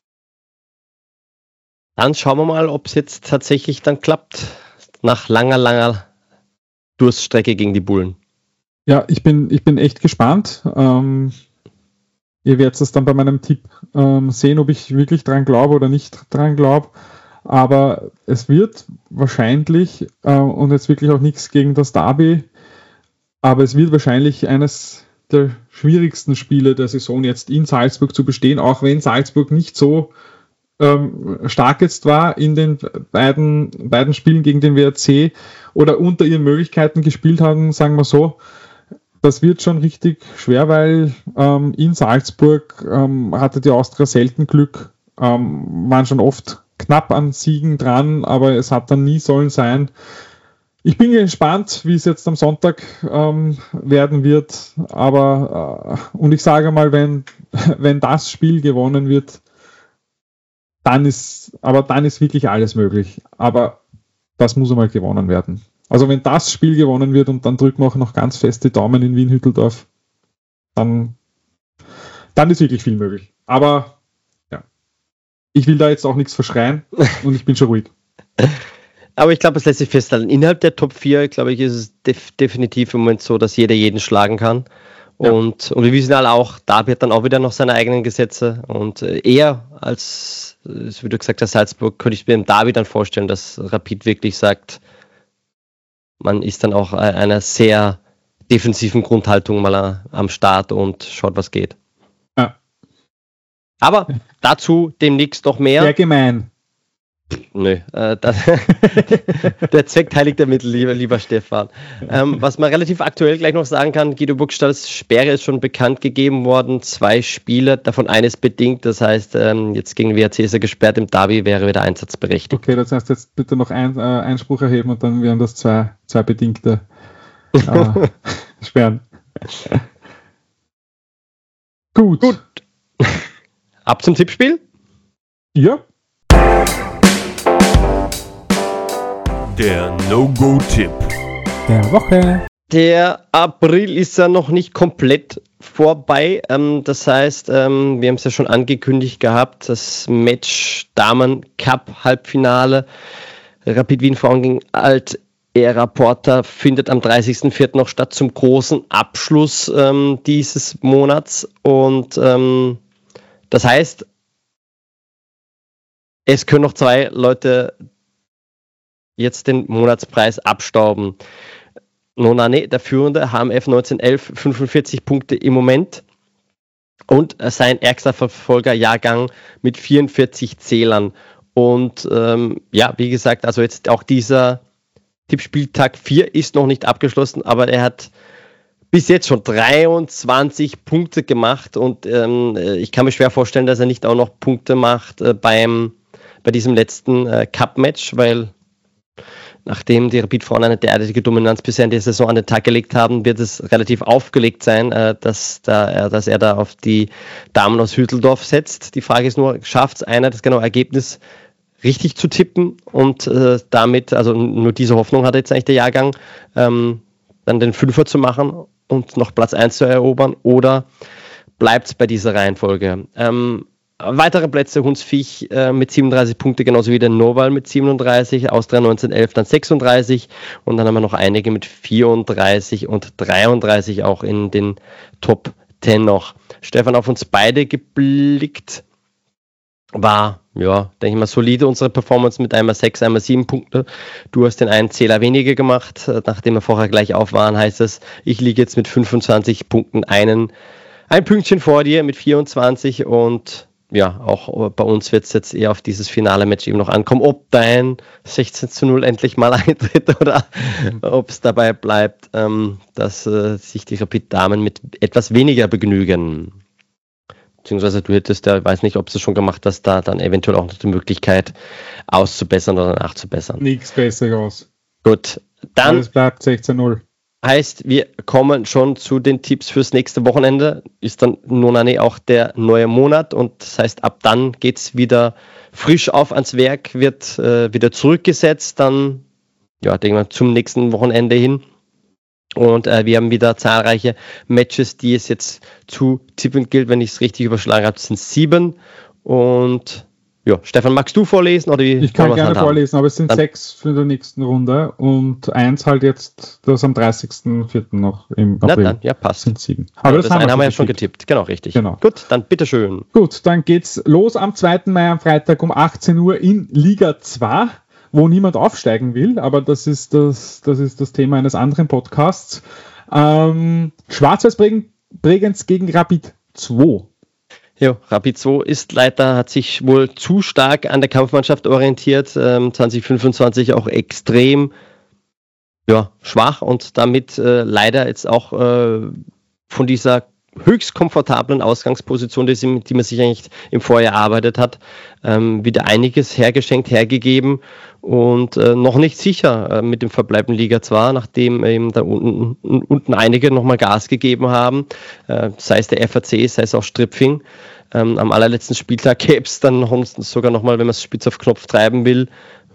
Speaker 3: Dann schauen wir mal, ob es jetzt tatsächlich dann klappt, nach langer, langer Durststrecke gegen die Bullen.
Speaker 2: Ja, ich bin, ich bin echt gespannt. Ähm, Ihr werdet es dann bei meinem Tipp ähm, sehen, ob ich wirklich dran glaube oder nicht dran glaube. Aber es wird wahrscheinlich, äh, und jetzt wirklich auch nichts gegen das Derby, aber es wird wahrscheinlich eines der schwierigsten Spiele der Saison jetzt in Salzburg zu bestehen, auch wenn Salzburg nicht so ähm, stark jetzt war in den beiden, beiden Spielen gegen den W R C oder unter ihren Möglichkeiten gespielt haben, sagen wir so. Das wird schon richtig schwer, weil ähm, in Salzburg ähm, hatte die Austria selten Glück, ähm, waren schon oft knapp an Siegen dran, aber es hat dann nie sollen sein. Ich bin gespannt, wie es jetzt am Sonntag ähm, werden wird, aber äh, und ich sage mal, wenn, wenn das Spiel gewonnen wird, dann ist, aber dann ist wirklich alles möglich. Aber das muss einmal gewonnen werden. Also wenn das Spiel gewonnen wird und dann drücken wir auch noch ganz fest die Daumen in Wien-Hütteldorf, dann, dann ist wirklich viel möglich. Aber ja, ich will da jetzt auch nichts verschreien und ich bin schon ruhig.
Speaker 3: Aber ich glaube, es lässt sich festhalten. Innerhalb der Top vier, glaube ich, ist es def- definitiv im Moment so, dass jeder jeden schlagen kann. Ja. Und, und wir wissen alle auch, Derby hat dann auch wieder noch seine eigenen Gesetze. Und äh, eher als, wie du gesagt hast, Salzburg, könnte ich mir im Derby dann vorstellen, dass Rapid wirklich sagt, man ist dann auch einer sehr defensiven Grundhaltung mal am Start und schaut, was geht.
Speaker 2: Ja.
Speaker 3: Aber dazu demnächst noch mehr.
Speaker 2: Sehr gemein.
Speaker 3: Nö, äh, das, der Zweck heiligt der Mittel, lieber, lieber Stefan. Ähm, was man relativ aktuell gleich noch sagen kann, Guido Burgstall's Sperre ist schon bekannt gegeben worden. Zwei Spiele, davon eines bedingt. Das heißt, ähm, jetzt gegen W R C ist er gesperrt, im Derby wäre wieder einsatzberechtigt.
Speaker 2: Okay, das heißt jetzt bitte noch ein, äh, Einspruch erheben und dann wären das zwei, zwei bedingte äh, Sperren. Gut.
Speaker 3: Gut. Ab zum Tippspiel?
Speaker 2: Ja.
Speaker 4: Der No-Go-Tipp
Speaker 2: der Woche.
Speaker 3: Der April ist ja noch nicht komplett vorbei. Ähm, das heißt, ähm, wir haben es ja schon angekündigt gehabt, das Match Damen Cup Halbfinale Rapid Wien Frauen gegen Alt Ära Porta findet am dreißigsten vierten noch statt zum großen Abschluss ähm, dieses Monats. Und ähm, das heißt, es können noch zwei Leute jetzt den Monatspreis abstauben. Nonane, der Führende, H M F neunzehnhundertelf, fünfundvierzig Punkte im Moment. Und sein ärgster Verfolger Jahrgang mit vierundvierzig Zählern. Und ähm, ja, wie gesagt, also jetzt auch dieser Tippspieltag vier ist noch nicht abgeschlossen, aber er hat bis jetzt schon dreiundzwanzig Punkte gemacht. Und ähm, ich kann mir schwer vorstellen, dass er nicht auch noch Punkte macht äh, beim, bei diesem letzten äh, Cup-Match, weil nachdem die Rapid-Frauen eine derartige Dominanz bisher in der Saison an den Tag gelegt haben, wird es relativ aufgelegt sein, äh, dass, da er, dass er da auf die Damen aus Hütteldorf setzt. Die Frage ist nur, schafft es einer, das genaue Ergebnis richtig zu tippen und äh, damit, also nur diese Hoffnung hat jetzt eigentlich der Jahrgang, ähm, dann den Fünfer zu machen und noch Platz eins zu erobern, oder bleibt es bei dieser Reihenfolge? Ähm, Weitere Plätze, Hunsviech äh, mit siebenunddreißig Punkte, genauso wie der Noval mit siebenunddreißig, Austria neunzehnhundertelf dann sechsunddreißig und dann haben wir noch einige mit vierunddreißig und dreiunddreißig auch in den Top zehn noch. Stefan, auf uns beide geblickt, war, ja, denke ich mal, solide unsere Performance mit einmal sechs, einmal sieben Punkte. Du hast den einen Zähler weniger gemacht, nachdem wir vorher gleich auf waren, heißt es, ich liege jetzt mit fünfundzwanzig Punkten einen, ein Pünktchen vor dir mit vierundzwanzig und ja, auch bei uns wird es jetzt eher auf dieses finale Match eben noch ankommen, ob dein sechzehn zu null endlich mal eintritt oder ob es dabei bleibt, ähm, dass äh, sich die Rapid-Damen mit etwas weniger begnügen. Beziehungsweise du hättest ja, ich weiß nicht, ob du es schon gemacht hast, da dann eventuell auch noch die Möglichkeit auszubessern oder nachzubessern.
Speaker 2: Nichts besser aus.
Speaker 3: Gut, dann
Speaker 2: alles bleibt sechzehn null.
Speaker 3: Heißt, wir kommen schon zu den Tipps fürs nächste Wochenende. Ist dann Nonane auch der neue Monat und das heißt, ab dann geht es wieder frisch auf ans Werk, wird äh, wieder zurückgesetzt, dann, ja, denken wir, zum nächsten Wochenende hin. Und äh, wir haben wieder zahlreiche Matches, die es jetzt zu tippen gilt. Wenn ich es richtig überschlagen habe, sind sieben. Und ja, Stefan, magst du vorlesen? Oder wie
Speaker 2: ich kann gerne vorlesen, aber es sind dann sechs für die nächsten Runde und eins halt jetzt, das am dreißigsten vierten noch im April.
Speaker 3: Na dann, ja, passt.
Speaker 2: Sind sieben.
Speaker 3: Aber ja, das, das haben, haben wir ja schon getippt. Genau, richtig.
Speaker 2: Genau.
Speaker 3: Gut, dann bitteschön.
Speaker 2: Gut, dann geht's los am zweiten Mai am Freitag um achtzehn Uhr in Liga zwei, wo niemand aufsteigen will, aber das ist das, das, ist das Thema eines anderen Podcasts. Ähm, Schwarz-Weiß-Bregenz gegen Rapid zwei.
Speaker 3: Ja, Rapid zwei ist leider, hat sich wohl zu stark an der Kampfmannschaft orientiert, ähm, zwanzig fünfundzwanzig auch extrem ja, schwach und damit äh, leider jetzt auch äh, von dieser höchst komfortablen Ausgangsposition, die, sie, die man sich eigentlich im Vorjahr erarbeitet hat, ähm, wieder einiges hergeschenkt, hergegeben und äh, noch nicht sicher äh, mit dem Verbleib in Liga zwei, nachdem eben da unten, unten einige nochmal Gas gegeben haben, äh, sei es der F A C, sei es auch Stripfing. Ähm, am allerletzten Spieltag gäbe es dann noch, sogar nochmal, wenn man es spitz auf Knopf treiben will,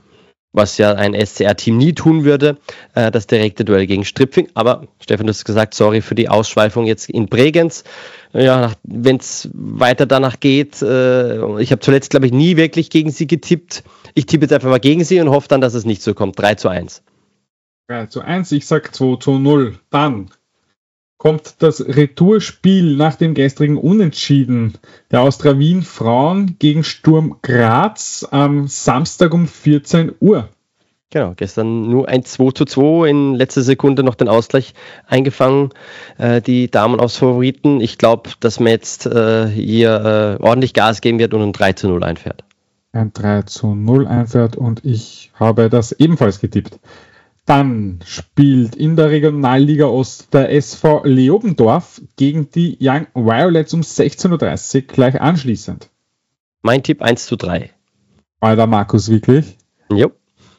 Speaker 3: was ja ein S C R-Team nie tun würde, äh, das direkte Duell gegen Stripfing. Aber Stefan, du hast gesagt, sorry für die Ausschweifung jetzt in Bregenz. Ja, wenn es weiter danach geht, äh, ich habe zuletzt, glaube ich, nie wirklich gegen sie getippt. Ich tippe jetzt einfach mal gegen sie und hoffe dann, dass es nicht so kommt. drei zu eins.
Speaker 2: drei zu eins, ich sag zwei zu null. Dann kommt das Retourspiel nach dem gestrigen Unentschieden der Austria Wien Frauen gegen Sturm Graz am Samstag um vierzehn Uhr.
Speaker 3: Genau, gestern nur ein zwei zu zwei, in letzter Sekunde noch den Ausgleich eingefangen, äh, die Damen aus Favoriten. Ich glaube, dass man jetzt äh, hier äh, ordentlich Gas geben wird und ein drei zu null einfährt.
Speaker 2: Ein drei zu null einfährt und ich habe das ebenfalls getippt. Dann spielt in der Regionalliga Ost der S V Leobendorf gegen die Young Violets um sechzehn Uhr dreißig gleich anschließend.
Speaker 3: Mein Tipp eins zu drei.
Speaker 2: War der Markus wirklich?
Speaker 3: Jo.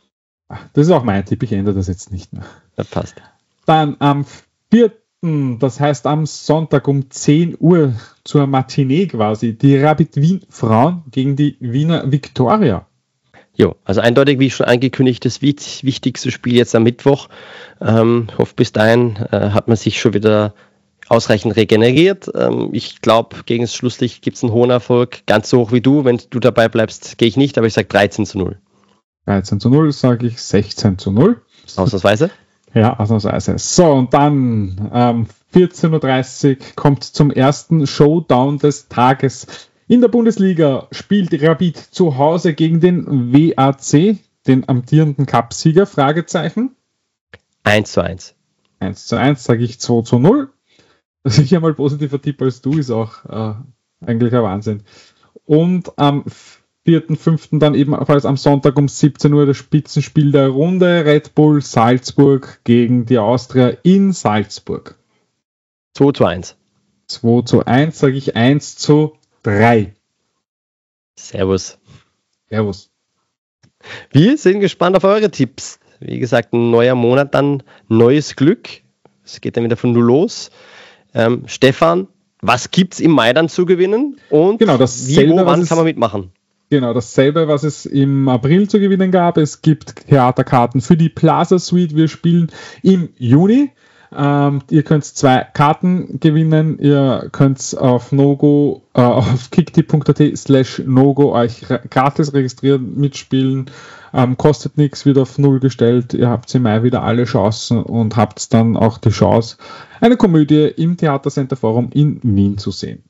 Speaker 2: Das ist auch mein Tipp, ich ändere das jetzt nicht mehr.
Speaker 3: Das passt.
Speaker 2: Dann am vierten, das heißt am Sonntag um zehn Uhr zur Matinee quasi, die Rapid Wien Frauen gegen die Wiener Viktoria.
Speaker 3: Jo, also eindeutig, wie schon angekündigt, das wichtigste Spiel jetzt am Mittwoch. Ähm, ich hoffe, bis dahin äh, hat man sich schon wieder ausreichend regeneriert. Ähm, ich glaube, gegen das Schlusslicht gibt es einen hohen Erfolg, ganz so hoch wie du. Wenn du dabei bleibst, gehe ich nicht, aber ich sage dreizehn zu null.
Speaker 2: dreizehn zu null sage ich sechzehn zu null.
Speaker 3: Ausnahmsweise.
Speaker 2: Ja, ausnahmsweise. So, und dann ähm, vierzehn Uhr dreißig kommt zum ersten Showdown des Tages. In der Bundesliga spielt Rapid zu Hause gegen den W A C, den amtierenden Cupsieger, Fragezeichen.
Speaker 3: eins zu eins.
Speaker 2: eins zu eins, sage ich zwei zu null. Sicher mal positiver Tipp als du, ist auch äh, eigentlich ein Wahnsinn. Und am vierten fünften dann ebenfalls am Sonntag um siebzehn Uhr das Spitzenspiel der Runde, Red Bull Salzburg gegen die Austria in Salzburg.
Speaker 3: zwei zu eins.
Speaker 2: zwei zu eins, sage ich eins zu drei.
Speaker 3: Servus.
Speaker 2: Servus.
Speaker 3: Wir sind gespannt auf eure Tipps. Wie gesagt, ein neuer Monat, dann neues Glück. Es geht dann wieder von null los. Ähm, Stefan, was gibt's im Mai dann zu gewinnen? Und
Speaker 2: genau,
Speaker 3: wie, wo, wann kann man mitmachen?
Speaker 2: Genau, dasselbe, was es im April zu gewinnen gab. Es gibt Theaterkarten für die Plaza Suite. Wir spielen im Juni. Ähm, ihr könnt zwei Karten gewinnen. Ihr könnt auf Nogo, äh, auf kicktipp.at slash Nogo euch re- gratis registrieren, mitspielen. Ähm, kostet nichts, wird auf Null gestellt. Ihr habt im Mai wieder alle Chancen und habt dann auch die Chance, eine Komödie im Theatercenter Forum in Wien zu sehen.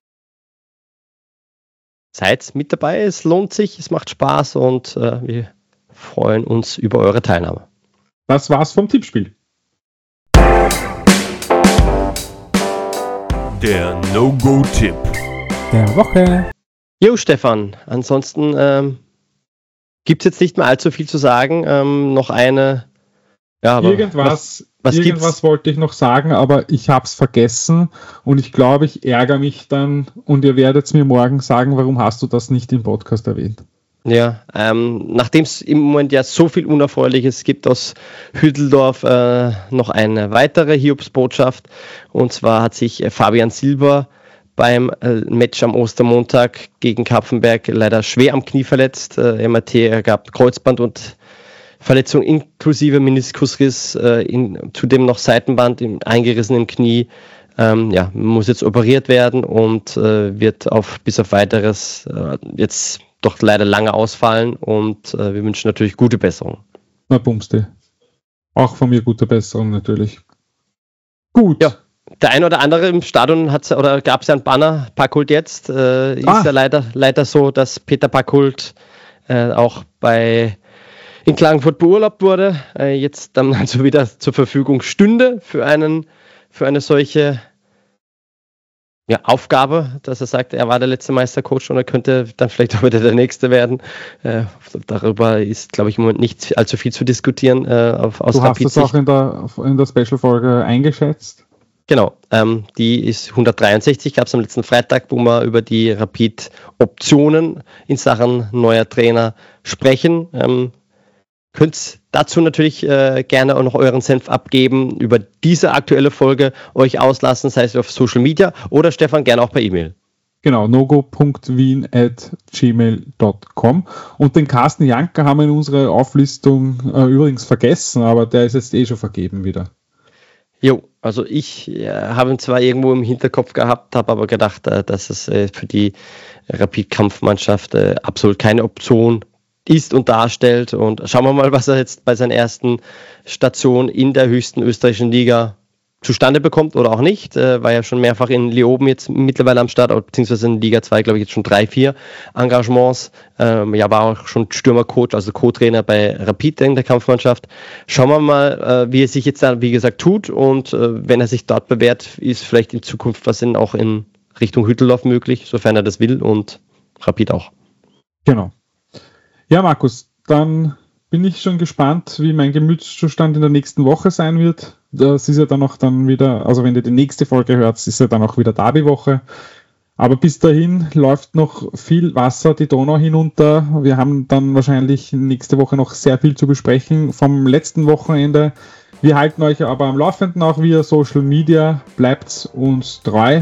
Speaker 3: Seid mit dabei, es lohnt sich, es macht Spaß und äh, wir freuen uns über eure Teilnahme.
Speaker 2: Das war's vom Tippspiel.
Speaker 4: Der No-Go-Tipp
Speaker 2: der Woche.
Speaker 3: Jo, Stefan, ansonsten ähm, gibt es jetzt nicht mehr allzu viel zu sagen. Ähm, noch eine. Ja, aber
Speaker 2: irgendwas
Speaker 3: was, was
Speaker 2: irgendwas
Speaker 3: gibt's?
Speaker 2: wollte ich noch sagen, aber ich habe es vergessen und ich glaube, ich ärgere mich dann und ihr werdet mir morgen sagen, warum hast du das nicht im Podcast erwähnt?
Speaker 3: Ja, ähm, nachdem es im Moment ja so viel Unerfreuliches gibt aus Hütteldorf, äh, noch eine weitere Hiobsbotschaft. Und zwar hat sich äh, Fabian Silber beim äh, Match am Ostermontag gegen Kapfenberg leider schwer am Knie verletzt. Äh, M R T ergab Kreuzband und Verletzung inklusive Meniskusriss, äh, in, zudem noch Seitenband im, eingerissen im Knie. Ähm, ja, muss jetzt operiert werden und äh, wird auf bis auf weiteres äh, jetzt doch leider lange ausfallen und äh, wir wünschen natürlich gute Besserung.
Speaker 2: Na, Bumste. Auch von mir gute Besserung natürlich. Gut.
Speaker 3: Ja, der eine oder andere im Stadion hat oder gab es ja einen Banner, Packhult jetzt. Äh, ist
Speaker 2: Ah.
Speaker 3: ja leider, leider so, dass Peter Packhult äh, auch bei in Klagenfurt beurlaubt wurde, äh, jetzt dann also wieder zur Verfügung stünde für einen für eine solche ja, Aufgabe, dass er sagt, er war der letzte Meistercoach und er könnte dann vielleicht auch wieder der Nächste werden. Äh, darüber ist, glaube ich, im Moment nicht allzu viel zu diskutieren. Äh, auf, aus
Speaker 2: Du hast
Speaker 3: Rapid
Speaker 2: das auch in der, in der Special-Folge eingeschätzt.
Speaker 3: Genau, ähm, die ist hundertdreiundsechzig, gab es am letzten Freitag, wo wir über die Rapid-Optionen in Sachen neuer Trainer sprechen. Ähm, könnt dazu natürlich äh, gerne auch noch euren Senf abgeben, über diese aktuelle Folge euch auslassen, sei es auf Social Media oder Stefan gerne auch per E-Mail.
Speaker 2: Genau, nogo punkt wien at gmail punkt com. Und den Carsten Janker haben wir in unserer Auflistung äh, übrigens vergessen, aber der ist jetzt eh schon vergeben wieder.
Speaker 3: Jo, also ich äh, habe ihn zwar irgendwo im Hinterkopf gehabt, habe aber gedacht, äh, dass es äh, für die Rapid-Kampfmannschaft äh, absolut keine Option ist und darstellt. Und schauen wir mal, was er jetzt bei seiner ersten Station in der höchsten österreichischen Liga zustande bekommt oder auch nicht. Äh, war ja schon mehrfach in Leoben jetzt mittlerweile am Start, beziehungsweise in Liga zwei, glaube ich, jetzt schon drei, vier Engagements. Ähm, ja, war auch schon Stürmercoach, also Co-Trainer bei Rapid in der Kampfmannschaft. Schauen wir mal, äh, wie er sich jetzt da, wie gesagt, tut. Und äh, wenn er sich dort bewährt, ist vielleicht in Zukunft was in, auch in Richtung Hütteldorf möglich, sofern er das will und Rapid auch.
Speaker 2: Genau. Ja, Markus, dann bin ich schon gespannt, wie mein Gemütszustand in der nächsten Woche sein wird. Das ist ja dann auch dann wieder, also wenn ihr die nächste Folge hört, ist ja dann auch wieder Derby-Woche. Aber bis dahin läuft noch viel Wasser die Donau hinunter. Wir haben dann wahrscheinlich nächste Woche noch sehr viel zu besprechen vom letzten Wochenende. Wir halten euch aber am Laufenden auch via Social Media. Bleibt uns treu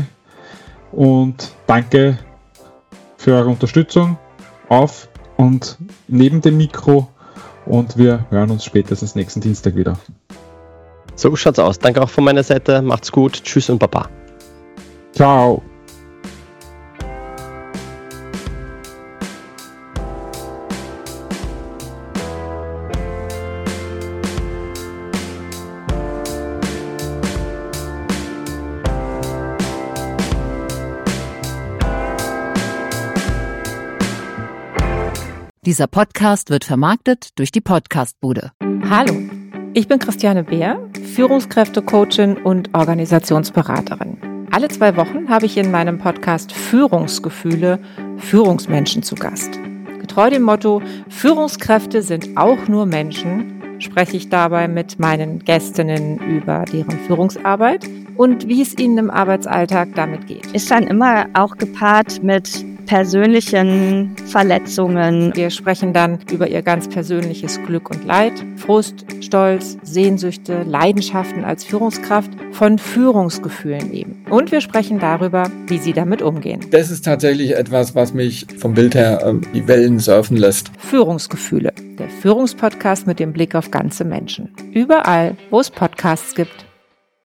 Speaker 2: und danke für eure Unterstützung. Auf und neben dem Mikro und wir hören uns spätestens nächsten Dienstag wieder.
Speaker 3: So schaut's aus. Danke auch von meiner Seite. Macht's gut. Tschüss und Baba.
Speaker 2: Ciao.
Speaker 5: Dieser Podcast wird vermarktet durch die Podcastbude.
Speaker 6: Hallo, ich bin Christiane Beer, Führungskräftecoachin und Organisationsberaterin. Alle zwei Wochen habe ich in meinem Podcast Führungsgefühle Führungsmenschen zu Gast. Getreu dem Motto, Führungskräfte sind auch nur Menschen, spreche ich dabei mit meinen Gästinnen über deren Führungsarbeit und wie es ihnen im Arbeitsalltag damit geht.
Speaker 7: Ist dann immer auch gepaart mit persönlichen Verletzungen.
Speaker 6: Wir sprechen dann über ihr ganz persönliches Glück und Leid, Frust, Stolz, Sehnsüchte, Leidenschaften als Führungskraft, von Führungsgefühlen eben. Und wir sprechen darüber, wie sie damit umgehen.
Speaker 8: Das ist tatsächlich etwas, was mich vom Bild her äh, die Wellen surfen lässt.
Speaker 6: Führungsgefühle, der Führungspodcast mit dem Blick auf ganze Menschen. Überall, wo es Podcasts gibt.